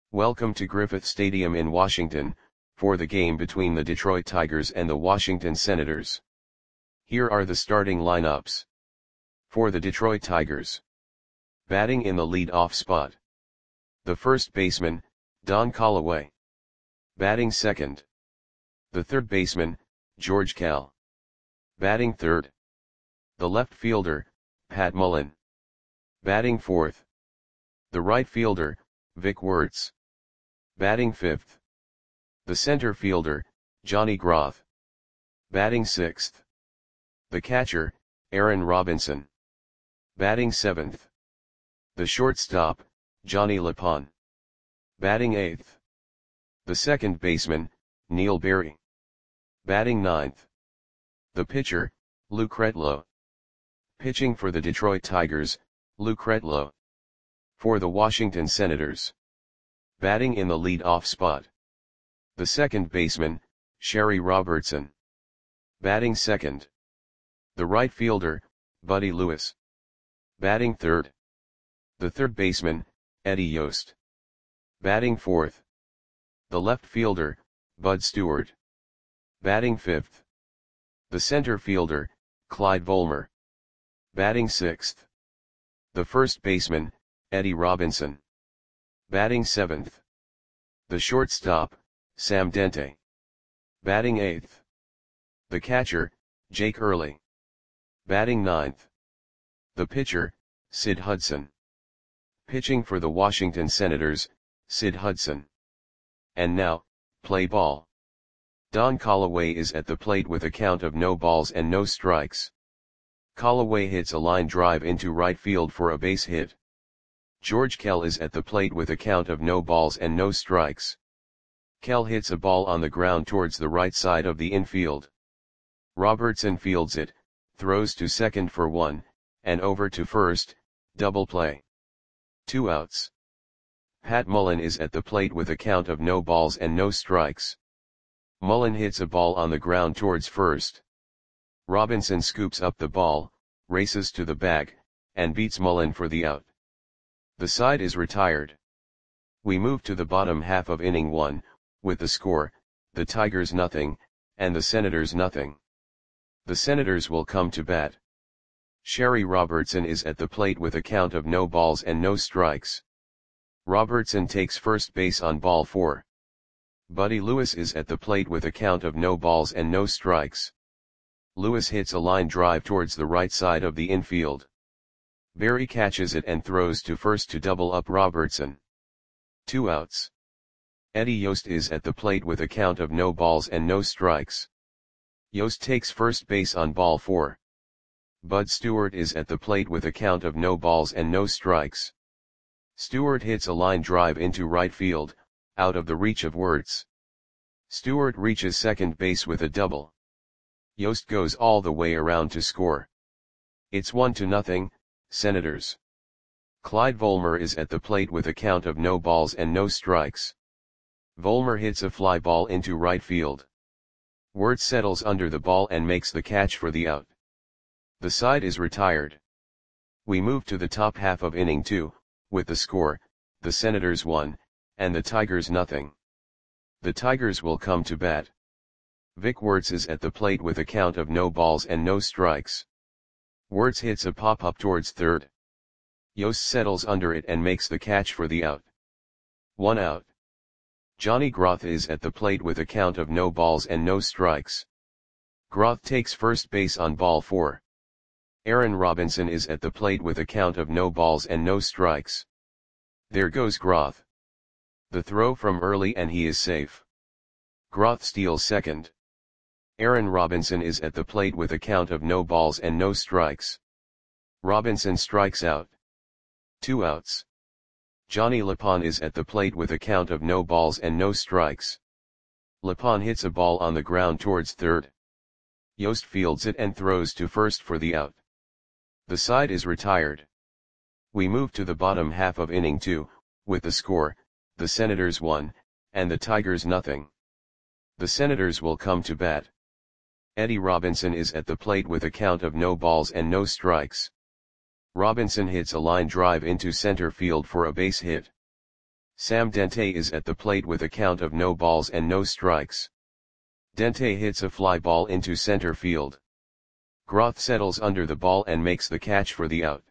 Welcome to Griffith Stadium in Washington, for the game between the Detroit Tigers and the Washington Senators. Here are the starting lineups. For the Detroit Tigers. Batting in the lead-off spot. The first baseman, Don Callaway. Batting second. The third baseman, George Kell. Batting third. The left fielder, Pat Mullen. Batting fourth. The right fielder, Vic Wertz. Batting fifth. The center fielder, Johnny Groth. Batting sixth. The catcher, Aaron Robinson. Batting seventh. The shortstop, Johnny LePon. Batting eighth. The second baseman, Neil Berry. Batting ninth. The pitcher, Lou Kretlow. Pitching for the Detroit Tigers, Lou Kretlow. For the Washington Senators. Batting in the lead-off spot. The second baseman, Sherry Robertson. Batting second. The right fielder, Buddy Lewis. Batting third. The third baseman, Eddie Yost. Batting fourth. The left fielder, Bud Stewart. Batting fifth. The center fielder, Clyde Volmer. Batting sixth. The first baseman, Eddie Robinson. Batting seventh. The shortstop, Sam Dente. Batting eighth. The catcher, Jake Early. Batting ninth. The pitcher, Sid Hudson. Pitching for the Washington Senators, Sid Hudson. And now, play ball. Don Callaway is at the plate with a count of no balls and no strikes. Callaway hits a line drive into right field for a base hit. George Kell is at the plate with a count of no balls and no strikes. Kell hits a ball on the ground towards the right side of the infield. Robertson fields it, throws to second for one, and over to first, double play. 2 outs. Pat Mullen is at the plate with a count of no balls and no strikes. Mullen hits a ball on the ground towards first. Robinson scoops up the ball, races to the bag, and beats Mullen for the out. The side is retired. We move to the bottom half of inning 1, with the score, the Tigers nothing, and the Senators nothing. The Senators will come to bat. Sherry Robertson is at the plate with a count of no balls and no strikes. Robertson takes first base on ball 4. Buddy Lewis is at the plate with a count of no balls and no strikes. Lewis hits a line drive towards the right side of the infield. Berry catches it and throws to first to double up Robertson. 2 outs. Eddie Yost is at the plate with a count of no balls and no strikes. Yost takes first base on ball 4. Bud Stewart is at the plate with a count of no balls and no strikes. Stewart hits a line drive into right field, out of the reach of Wertz. Stewart reaches second base with a double. Yost goes all the way around to score. It's 1-0, Senators. Clyde Volmer is at the plate with a count of no balls and no strikes. Volmer hits a fly ball into right field. Wertz settles under the ball and makes the catch for the out. The side is retired. We move to the top half of inning 2, with the score, the Senators 1, and the Tigers nothing. The Tigers will come to bat. Vic Wertz is at the plate with a count of no balls and no strikes. Wertz hits a pop-up towards third. Yost settles under it and makes the catch for the out. 1 out. Johnny Groth is at the plate with a count of no balls and no strikes. Groth takes first base on ball 4. Aaron Robinson is at the plate with a count of no balls and no strikes. There goes Groth. The throw from early and he is safe. Groth steals second. Aaron Robinson is at the plate with a count of no balls and no strikes. Robinson strikes out. 2 outs. Johnny LePon is at the plate with a count of no balls and no strikes. LePon hits a ball on the ground towards third. Yost fields it and throws to first for the out. The side is retired. We move to the bottom half of inning 2, with the score, the Senators 1, and the Tigers nothing. The Senators will come to bat. Eddie Robinson is at the plate with a count of no balls and no strikes. Robinson hits a line drive into center field for a base hit. Sam Dente is at the plate with a count of no balls and no strikes. Dente hits a fly ball into center field. Groth settles under the ball and makes the catch for the out.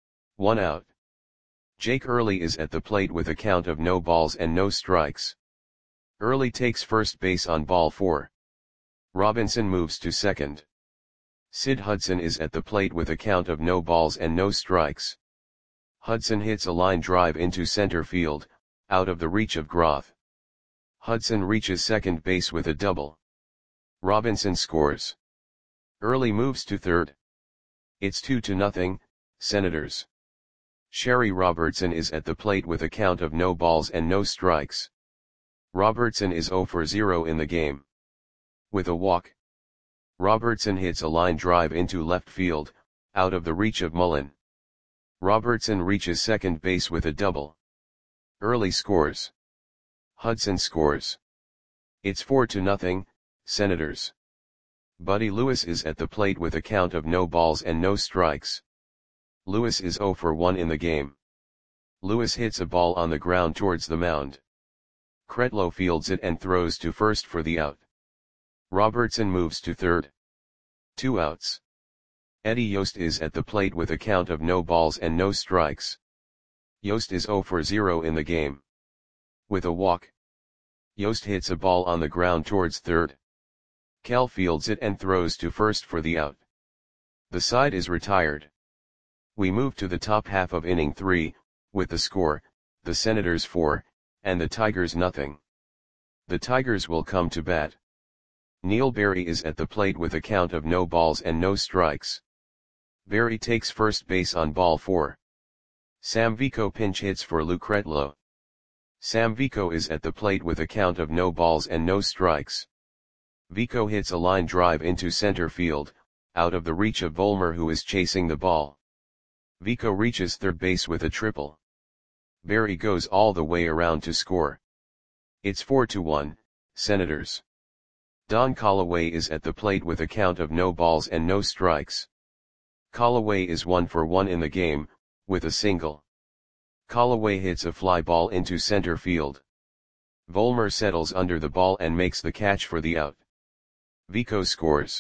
1 out. Jake Early is at the plate with a count of no balls and no strikes. Early takes first base on ball 4. Robinson moves to second. Sid Hudson is at the plate with a count of no balls and no strikes. Hudson hits a line drive into center field, out of the reach of Groth. Hudson reaches second base with a double. Robinson scores. Early moves to third. It's 2-0, Senators. Sherry Robertson is at the plate with a count of no balls and no strikes. Robertson is 0 for 0 in the game. With a walk. Robertson hits a line drive into left field, out of the reach of Mullen. Robertson reaches second base with a double. Early scores. Hudson scores. It's 4-0, Senators. Buddy Lewis is at the plate with a count of no balls and no strikes. Lewis is 0 for 1 in the game. Lewis hits a ball on the ground towards the mound. Kretlow fields it and throws to first for the out. Robertson moves to third. 2 outs. Eddie Yost is at the plate with a count of no balls and no strikes. Yost is 0 for 0 in the game. With a walk. Yost hits a ball on the ground towards third. Kell fields it and throws to first for the out. The side is retired. We move to the top half of inning 3, with the score, the Senators 4, and the Tigers nothing. The Tigers will come to bat. Neil Berry is at the plate with a count of no balls and no strikes. Berry takes first base on ball 4. Sam Vico pinch hits for Lou Kretlow. Sam Vico is at the plate with a count of no balls and no strikes. Vico hits a line drive into center field, out of the reach of Vollmer, who is chasing the ball. Vico reaches third base with a triple. Berry goes all the way around to score. It's 4-1, Senators. Don Callaway is at the plate with a count of no balls and no strikes. Callaway is 1 for 1 in the game, with a single. Callaway hits a fly ball into center field. Vollmer settles under the ball and makes the catch for the out. Vico scores.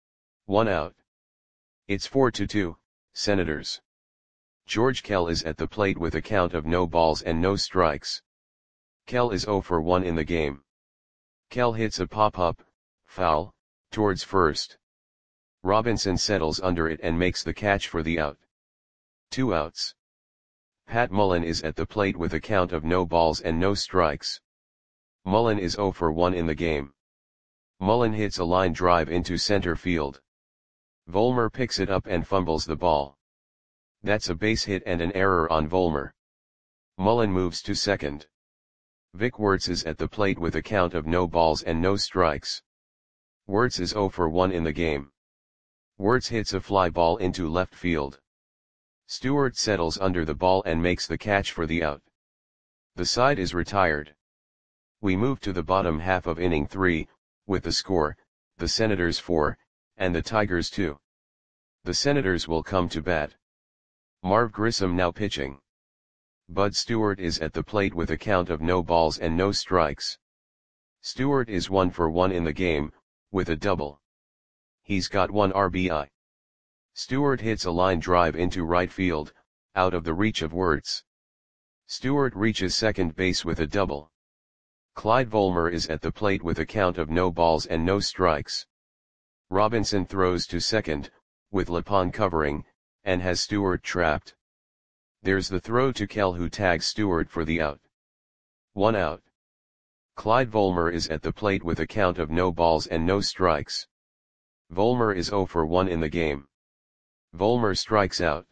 1 out. It's 4-2, Senators. George Kell is at the plate with a count of no balls and no strikes. Kell is 0 for 1 in the game. Kell hits a pop-up, foul, towards first. Robinson settles under it and makes the catch for the out. 2 outs. Pat Mullen is at the plate with a count of no balls and no strikes. Mullen is 0 for 1 in the game. Mullen hits a line drive into center field. Vollmer picks it up and fumbles the ball. That's a base hit and an error on Vollmer. Mullen moves to second. Vic Wertz is at the plate with a count of no balls and no strikes. Wertz is 0 for 1 in the game. Wertz hits a fly ball into left field. Stewart settles under the ball and makes the catch for the out. The side is retired. We move to the bottom half of inning 3, with the score, the Senators 4, and the Tigers 2. The Senators will come to bat. Marv Grissom now pitching. Bud Stewart is at the plate with a count of no balls and no strikes. Stewart is 1 for 1 in the game, with a double. He's got 1 RBI. Stewart hits a line drive into right field, out of the reach of Wertz. Stewart reaches second base with a double. Clyde Vollmer is at the plate with a count of no balls and no strikes. Robinson throws to second, with Lapon covering, and has Stewart trapped. There's the throw to Kell, who tags Stewart for the out. 1 out. Clyde Vollmer is at the plate with a count of no balls and no strikes. Vollmer is 0 for 1 in the game. Vollmer strikes out.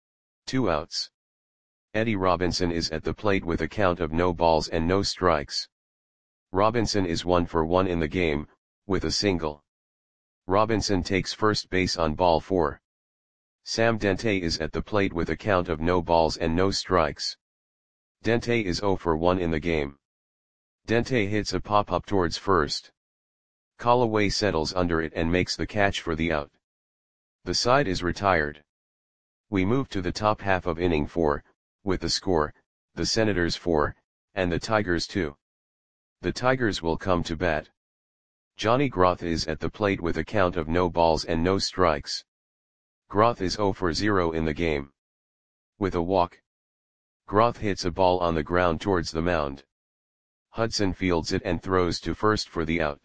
2 outs. Eddie Robinson is at the plate with a count of no balls and no strikes. Robinson is 1 for 1 in the game, with a single. Robinson takes first base on ball 4. Sam Dente is at the plate with a count of no balls and no strikes. Dente is 0 for 1 in the game. Dente hits a pop-up towards first. Callaway settles under it and makes the catch for the out. The side is retired. We move to the top half of inning 4, with the score, the Senators 4, and the Tigers 2. The Tigers will come to bat. Johnny Groth is at the plate with a count of no balls and no strikes. Groth is 0 for 0 in the game. With a walk. Groth hits a ball on the ground towards the mound. Hudson fields it and throws to first for the out.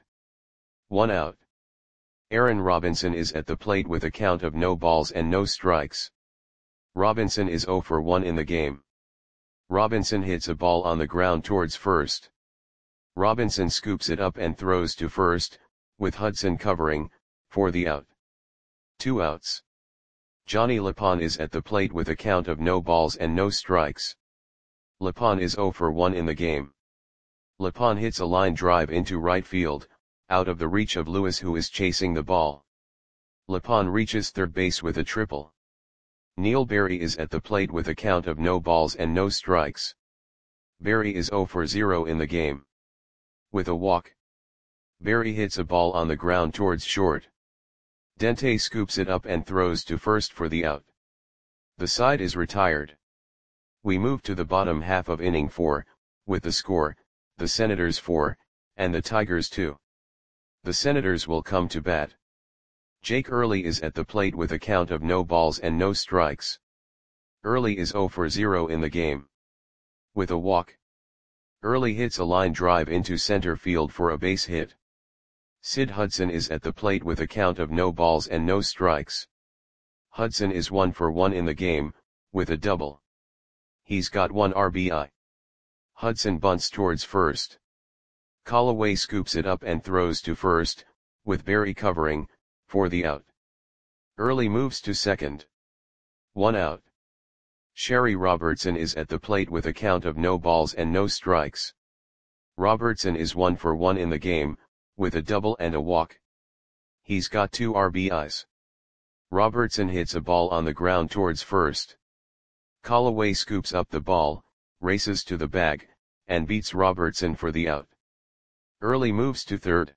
1 out. Aaron Robinson is at the plate with a count of no balls and no strikes. Robinson is 0 for 1 in the game. Robinson hits a ball on the ground towards first. Robinson scoops it up and throws to first, with Hudson covering, for the out. 2 outs. Johnny Lapon is at the plate with a count of no balls and no strikes. Lapon is 0 for 1 in the game. Lapon hits a line drive into right field, out of the reach of Lewis, who is chasing the ball. Lapon reaches third base with a triple. Neil Berry is at the plate with a count of no balls and no strikes. Berry is 0 for 0 in the game. With a walk. Berry hits a ball on the ground towards short. Dente scoops it up and throws to first for the out. The side is retired. We move to the bottom half of inning 4, with the score, the Senators 4, and the Tigers 2. The Senators will come to bat. Jake Early is at the plate with a count of no balls and no strikes. Early is 0 for 0 in the game. With a walk. Early hits a line drive into center field for a base hit. Sid Hudson is at the plate with a count of no balls and no strikes. Hudson is 1 for 1 in the game, with a double. He's got 1 RBI. Hudson bunts towards first. Callaway scoops it up and throws to first, with Berry covering, for the out. Early moves to second. 1 out. Sherry Robertson is at the plate with a count of no balls and no strikes. Robertson is 1 for 1 in the game, with a double and a walk. He's got 2 RBIs. Robertson hits a ball on the ground towards first. Callaway scoops up the ball, races to the bag, and beats Robertson for the out. Early moves to third.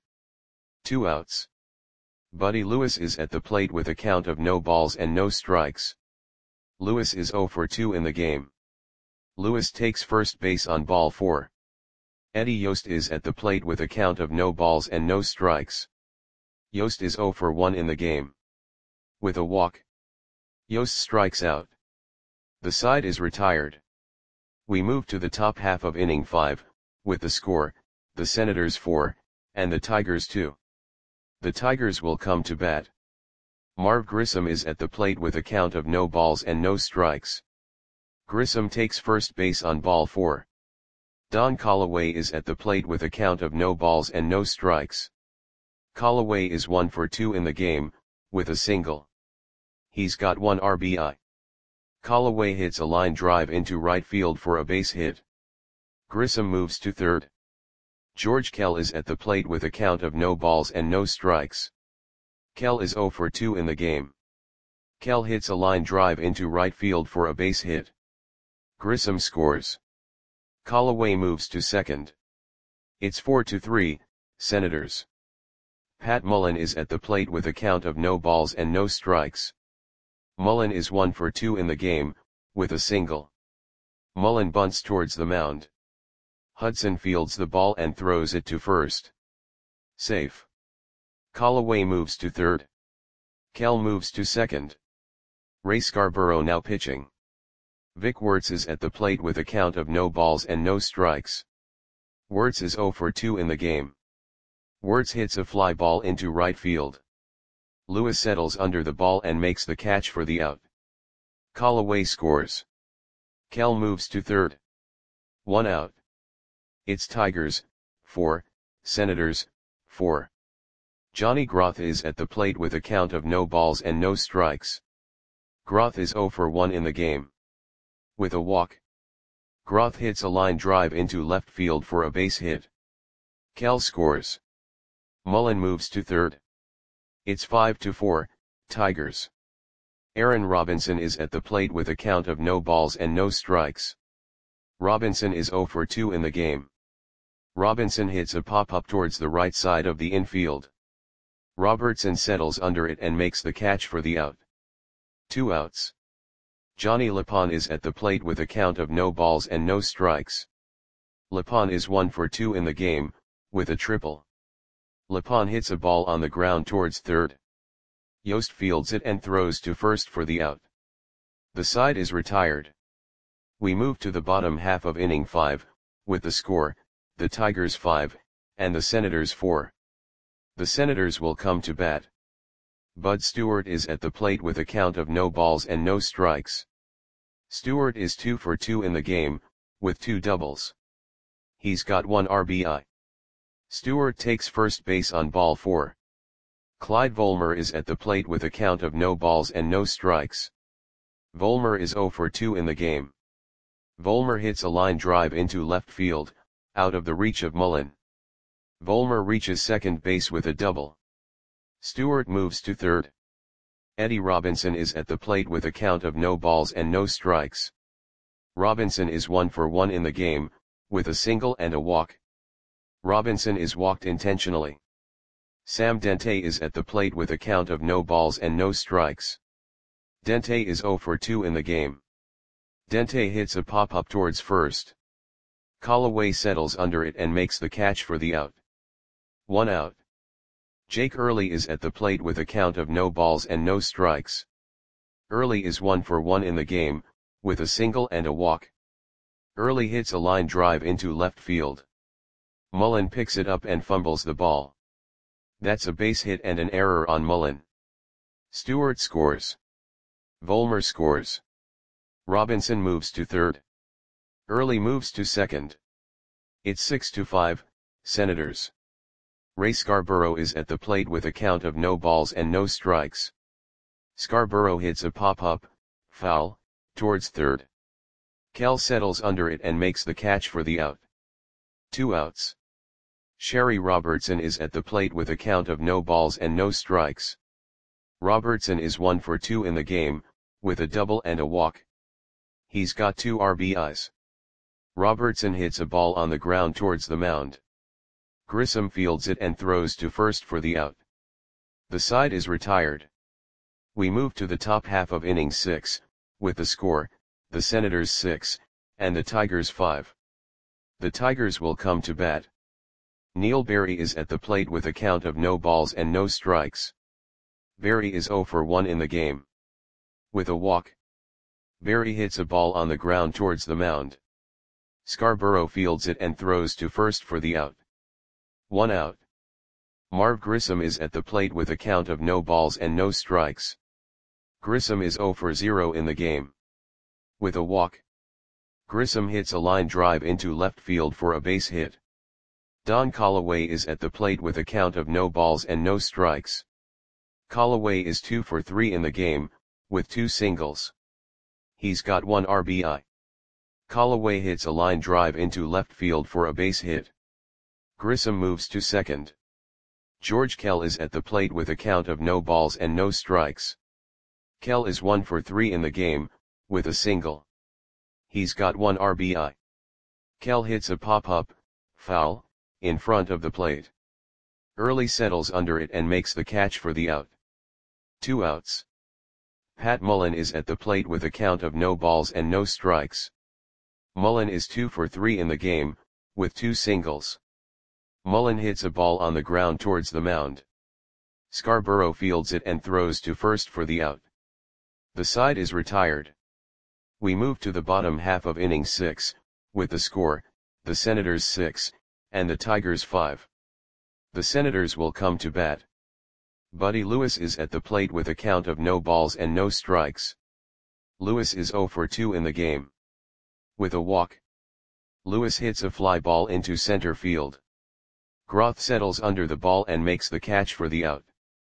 2 outs. Buddy Lewis is at the plate with a count of no balls and no strikes. Lewis is 0 for 2 in the game. Lewis takes first base on ball 4. Eddie Yost is at the plate with a count of no balls and no strikes. Yost is 0 for 1 in the game. With a walk. Yost strikes out. The side is retired. We move to the top half of inning 5, with the score, the Senators 4, and the Tigers 2. The Tigers will come to bat. Marv Grissom is at the plate with a count of no balls and no strikes. Grissom takes first base on ball 4. Don Callaway is at the plate with a count of no balls and no strikes. Callaway is 1 for 2 in the game, with a single. He's got 1 RBI. Callaway hits a line drive into right field for a base hit. Grissom moves to third. George Kell is at the plate with a count of no balls and no strikes. Kell is 0 for 2 in the game. Kell hits a line drive into right field for a base hit. Grissom scores. Callaway moves to second. It's 4-3, Senators. Pat Mullen is at the plate with a count of no balls and no strikes. Mullen is 1 for 2 in the game, with a single. Mullen bunts towards the mound. Hudson fields the ball and throws it to first. Safe. Callaway moves to third. Kell moves to second. Ray Scarborough now pitching. Vic Wertz is at the plate with a count of no balls and no strikes. Wertz is 0 for 2 in the game. Wertz hits a fly ball into right field. Lewis settles under the ball and makes the catch for the out. Callaway scores. Kell moves to third. 1 out. It's Tigers, 4, Senators, 4. Johnny Groth is at the plate with a count of no balls and no strikes. Groth is 0 for 1 in the game. With a walk. Groth hits a line drive into left field for a base hit. Kell scores. Mullen moves to third. It's 5-4, Tigers. Aaron Robinson is at the plate with a count of no balls and no strikes. Robinson is 0 for 2 in the game. Robinson hits a pop-up towards the right side of the infield. Robertson settles under it and makes the catch for the out. 2 outs. Johnny Lapon is at the plate with a count of no balls and no strikes. Lepon is 1 for 2 in the game, with a triple. Lepon hits a ball on the ground towards third. Yost fields it and throws to first for the out. The side is retired. We move to the bottom half of inning 5, with the score, the Tigers 5, and the Senators 4. The Senators will come to bat. Bud Stewart is at the plate with a count of no balls and no strikes. Stewart is 2 for 2 in the game, with 2 doubles. He's got 1 RBI. Stewart takes first base on ball 4. Clyde Volmer is at the plate with a count of no balls and no strikes. Volmer is 0 for 2 in the game. Volmer hits a line drive into left field, out of the reach of Mullen. Volmer reaches second base with a double. Stewart moves to third. Eddie Robinson is at the plate with a count of no balls and no strikes. Robinson is 1 for 1 in the game, with a single and a walk. Robinson is walked intentionally. Sam Dente is at the plate with a count of no balls and no strikes. Dente is 0 for 2 in the game. Dente hits a pop-up towards first. Callaway settles under it and makes the catch for the out. 1 out. Jake Early is at the plate with a count of no balls and no strikes. Early is 1 for 1 in the game, with a single and a walk. Early hits a line drive into left field. Mullen picks it up and fumbles the ball. That's a base hit and an error on Mullen. Stewart scores. Volmer scores. Robinson moves to third. Early moves to second. It's 6-5, Senators. Ray Scarborough is at the plate with a count of no balls and no strikes. Scarborough hits a pop-up, foul, towards third. Kell settles under it and makes the catch for the out. 2 outs. Sherry Robertson is at the plate with a count of no balls and no strikes. Robertson is 1 for 2 in the game, with a double and a walk. He's got 2 RBIs. Robertson hits a ball on the ground towards the mound. Grissom fields it and throws to first for the out. The side is retired. We move to the top half of inning 6, with the score, the Senators 6, and the Tigers 5. The Tigers will come to bat. Neil Berry is at the plate with a count of no balls and no strikes. Berry is 0 for 1 in the game. With a walk. Berry hits a ball on the ground towards the mound. Scarborough fields it and throws to first for the out. 1 out. Marv Grissom is at the plate with a count of no balls and no strikes. Grissom is 0 for 0 in the game. With a walk. Grissom hits a line drive into left field for a base hit. Don Callaway is at the plate with a count of no balls and no strikes. Callaway is 2 for 3 in the game, with 2 singles. He's got 1 RBI. Callaway hits a line drive into left field for a base hit. Grissom moves to second. George Kell is at the plate with a count of no balls and no strikes. Kell is 1 for 3 in the game, with a single. He's got 1 RBI. Kell hits a pop-up, foul, in front of the plate. Early settles under it and makes the catch for the out. 2 outs. Pat Mullen is at the plate with a count of no balls and no strikes. Mullen is 2 for 3 in the game, with 2 singles. Mullen hits a ball on the ground towards the mound. Scarborough fields it and throws to first for the out. The side is retired. We move to the bottom half of inning 6, with the score, the Senators 6, and the Tigers 5. The Senators will come to bat. Buddy Lewis is at the plate with a count of no balls and no strikes. Lewis is 0 for 2 in the game. With a walk. Lewis hits a fly ball into center field. Groth settles under the ball and makes the catch for the out.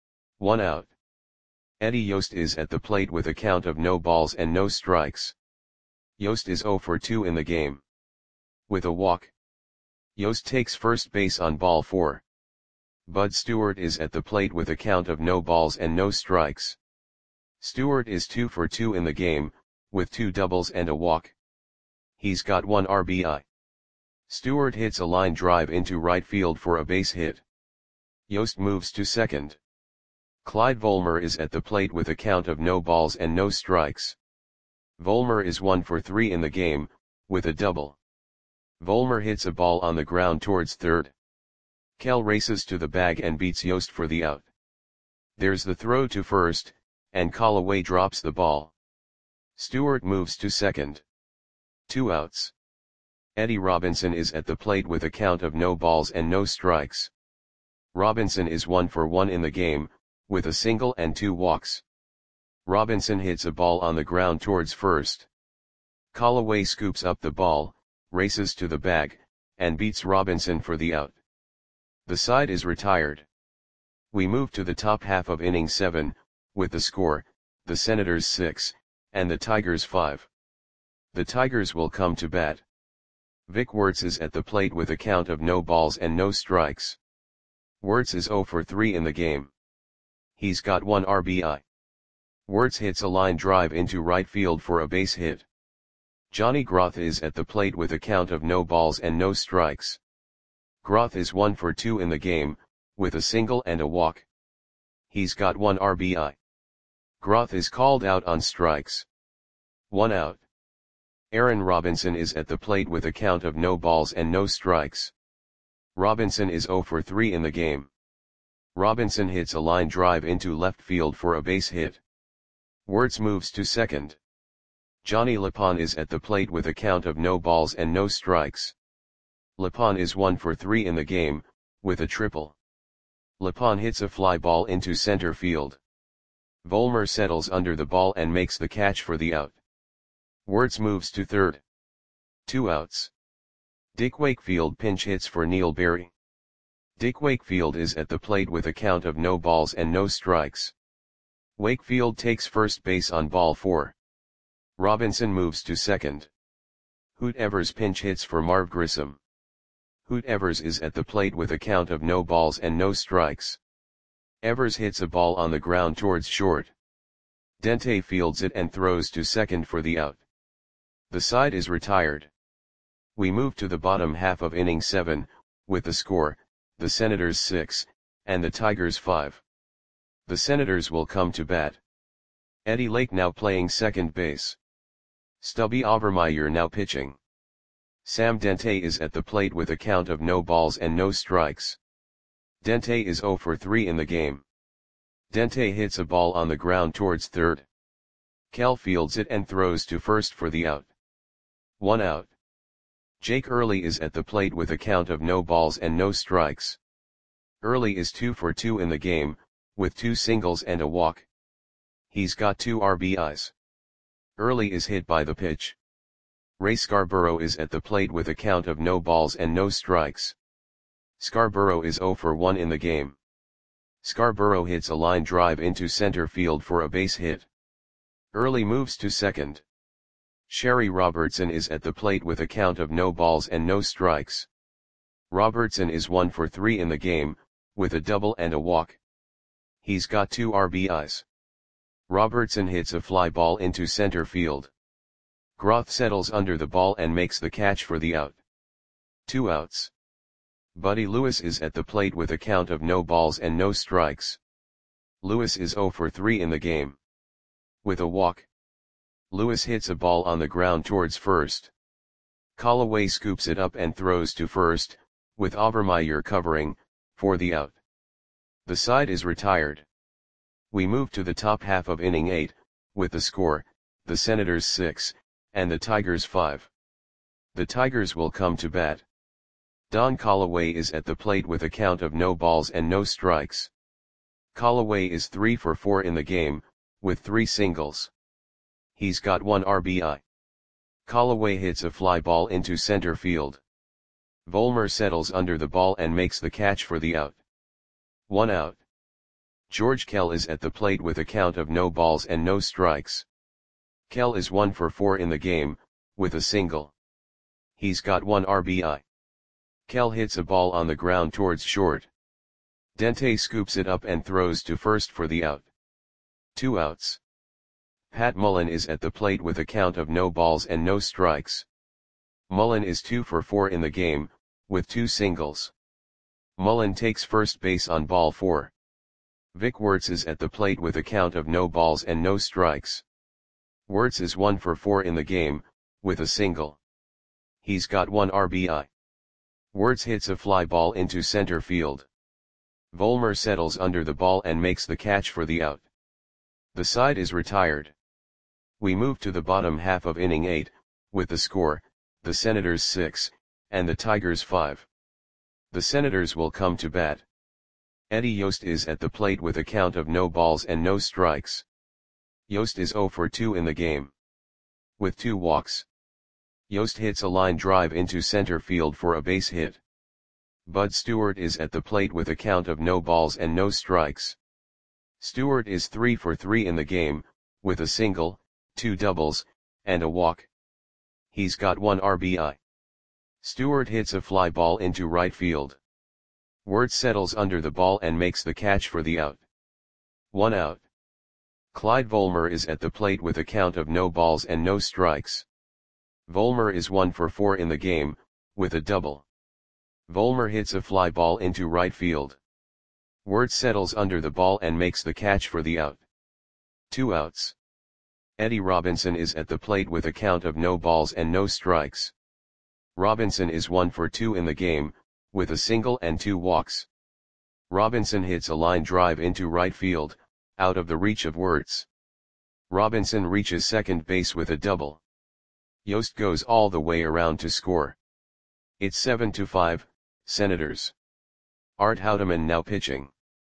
1 out. Eddie Yost is at the plate with a count of no balls and no strikes. Yost is 0 for 2 in the game. With a walk. Yost takes first base on ball 4. Bud Stewart is at the plate with a count of no balls and no strikes. Stewart is 2 for 2 in the game, with 2 doubles and a walk. He's got 1 RBI. Stewart hits a line drive into right field for a base hit. Yost moves to second. Clyde Volmer is at the plate with a count of no balls and no strikes. Volmer is 1 for 3 in the game, with a double. Volmer hits a ball on the ground towards third. Kell races to the bag and beats Yost for the out. There's the throw to first, and Callaway drops the ball. Stewart moves to second. 2 outs. Eddie Robinson is at the plate with a count of no balls and no strikes. Robinson is 1 for 1 in the game, with a single and 2 walks. Robinson hits a ball on the ground towards first. Callaway scoops up the ball, races to the bag, and beats Robinson for the out. The side is retired. We move to the top half of inning 7, with the score, the Senators 6, and the Tigers 5. The Tigers will come to bat. Vic Wertz is at the plate with a count of no balls and no strikes. Wertz is 0 for 3 in the game. He's got 1 RBI. Wertz hits a line drive into right field for a base hit. Johnny Groth is at the plate with a count of no balls and no strikes. Groth is 1 for 2 in the game, with a single and a walk. He's got 1 RBI. Groth is called out on strikes. 1 out. Aaron Robinson is at the plate with a count of no balls and no strikes. Robinson is 0 for 3 in the game. Robinson hits a line drive into left field for a base hit. Wertz moves to second. Johnny Lapon is at the plate with a count of no balls and no strikes. Lapon is 1 for 3 in the game, with a triple. Lapon hits a fly ball into center field. Volmer settles under the ball and makes the catch for the out. Wertz moves to third. 2 outs. Dick Wakefield pinch hits for Neil Berry. Dick Wakefield is at the plate with a count of no balls and no strikes. Wakefield takes first base on ball 4. Robinson moves to second. Hoot Evers pinch hits for Marv Grissom. Hoot Evers is at the plate with a count of no balls and no strikes. Evers hits a ball on the ground towards short. Dente fields it and throws to second for the out. The side is retired. We move to the bottom half of inning 7, with the score, the Senators 6, and the Tigers 5. The Senators will come to bat. Eddie Lake now playing second base. Stubby Overmeyer now pitching. Sam Dente is at the plate with a count of no balls and no strikes. Dente is 0 for 3 in the game. Dente hits a ball on the ground towards third. Kell fields it and throws to first for the out. 1 out. Jake Early is at the plate with a count of no balls and no strikes. Early is 2 for 2 in the game, with 2 singles and a walk. He's got 2 RBIs. Early is hit by the pitch. Ray Scarborough is at the plate with a count of no balls and no strikes. Scarborough is 0 for 1 in the game. Scarborough hits a line drive into center field for a base hit. Early moves to second. Sherry Robertson is at the plate with a count of no balls and no strikes. Robertson is 1 for 3 in the game, with a double and a walk. He's got 2 RBIs. Robertson hits a fly ball into center field. Groth settles under the ball and makes the catch for the out. 2 outs. Buddy Lewis is at the plate with a count of no balls and no strikes. Lewis is 0 for 3 in the game. With a walk. Lewis hits a ball on the ground towards first. Callaway scoops it up and throws to first, with Overmeyer covering, for the out. The side is retired. We move to the top half of inning 8, with the score, the Senators 6, and the Tigers 5. The Tigers will come to bat. Don Callaway is at the plate with a count of no balls and no strikes. Callaway is 3 for 4 in the game, with 3 singles. He's got 1 RBI. Callaway hits a fly ball into center field. Volmer settles under the ball and makes the catch for the out. 1 out. George Kell is at the plate with a count of no balls and no strikes. Kell is 1 for 4 in the game, with a single. He's got 1 RBI. Kell hits a ball on the ground towards short. Dente scoops it up and throws to first for the out. 2 outs. Pat Mullen is at the plate with a count of no balls and no strikes. Mullen is 2 for 4 in the game, with 2 singles. Mullen takes first base on ball 4. Vic Wertz is at the plate with a count of no balls and no strikes. Wertz is 1 for 4 in the game, with a single. He's got 1 RBI. Wirtz hits a fly ball into center field. Vollmer settles under the ball and makes the catch for the out. The side is retired. We move to the bottom half of inning 8, with the score, the Senators 6, and the Tigers 5. The Senators will come to bat. Eddie Yost is at the plate with a count of no balls and no strikes. Yost is 0 for 2 in the game. With 2 walks. Yost hits a line drive into center field for a base hit. Bud Stewart is at the plate with a count of no balls and no strikes. Stewart is 3 for 3 in the game, with a single, 2 doubles, and a walk. He's got 1 RBI. Stewart hits a fly ball into right field. Wirtz settles under the ball and makes the catch for the out. 1 out. Clyde Vollmer is at the plate with a count of no balls and no strikes. Vollmer is 1 for 4 in the game, with a double. Vollmer hits a fly ball into right field. Wirtz settles under the ball and makes the catch for the out. 2 outs. Eddie Robinson is at the plate with a count of no balls and no strikes. Robinson is 1 for 2 in the game, with a single and 2 walks. Robinson hits a line drive into right field, out of the reach of Wirtz. Robinson reaches second base with a double. Yost goes all the way around to score. It's 7-5, Senators. Art Houdeman now pitching.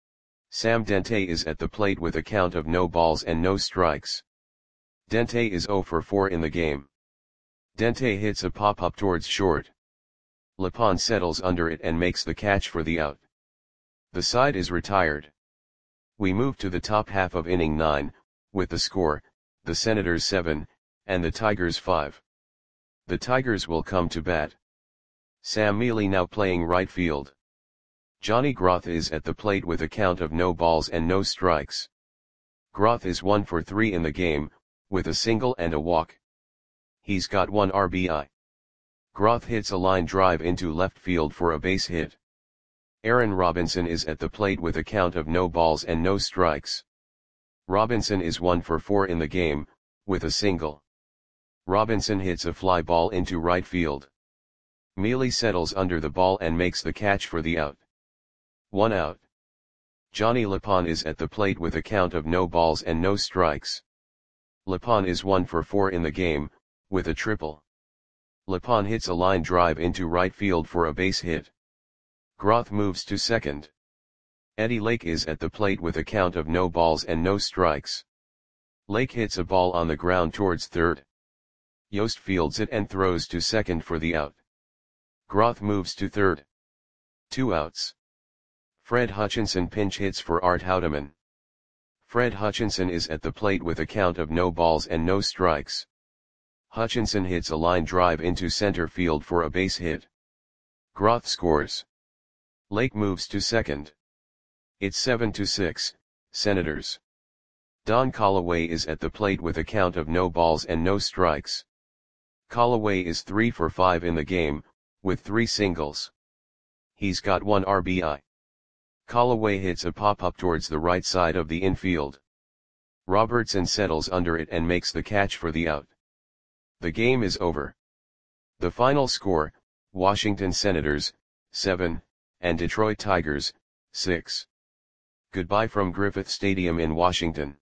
Sam Dente is at the plate with a count of no balls and no strikes. Dente is 0 for 4 in the game. Dente hits a pop-up towards short. Lepon settles under it and makes the catch for the out. The side is retired. We move to the top half of inning 9, with the score, the Senators 7, and the Tigers 5. The Tigers will come to bat. Sam Mealy now playing right field. Johnny Groth is at the plate with a count of no balls and no strikes. Groth is 1 for 3 in the game, with a single and a walk. He's got 1 RBI. Groth hits a line drive into left field for a base hit. Aaron Robinson is at the plate with a count of no balls and no strikes. Robinson is 1 for 4 in the game, with a single. Robinson hits a fly ball into right field. Mealy settles under the ball and makes the catch for the out. 1 out. Johnny Lepon is at the plate with a count of no balls and no strikes. Lepon is 1 for 4 in the game, with a triple. Lepon hits a line drive into right field for a base hit. Groth moves to second. Eddie Lake is at the plate with a count of no balls and no strikes. Lake hits a ball on the ground towards third. Yost fields it and throws to second for the out. Groth moves to third. 2 outs. Fred Hutchinson pinch hits for Art Houdeman. Fred Hutchinson is at the plate with a count of no balls and no strikes. Hutchinson hits a line drive into center field for a base hit. Groth scores. Lake moves to second. It's 7-6, Senators. Don Callaway is at the plate with a count of no balls and no strikes. Callaway is 3 for 5 in the game, with 3 singles. He's got 1 RBI. Callaway hits a pop-up towards the right side of the infield. Robertson settles under it and makes the catch for the out. The game is over. The final score, Washington Senators, 7, and Detroit Tigers, 6. Goodbye from Griffith Stadium in Washington.